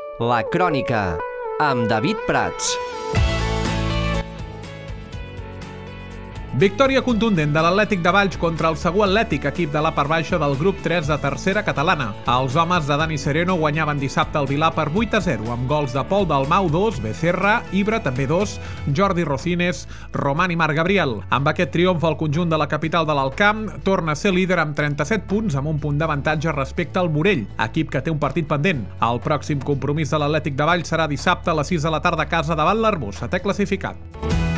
La Crònica, amb David Prats. Victòria contundent de l'Atlètic de Valls contra el Segur Atlètic, equip de la part baixa del grup 3 de tercera catalana. Els homes de Dani Sereno guanyaven dissabte al Vilar per 8-0, amb gols de Pol Dalmau 2, Becerra, Ibra també 2, Jordi Rocines, Roman i Marc Gabriel. Amb aquest triomf el conjunt de la capital de l'Alt Camp torna a ser líder amb 37 punts, amb un punt d'avantatge respecte al Morell, equip que té un partit pendent. El pròxim compromís de l'Atlètic de Valls serà dissabte a les 6 de la tarda a casa davant l'Arbós, setè classificat.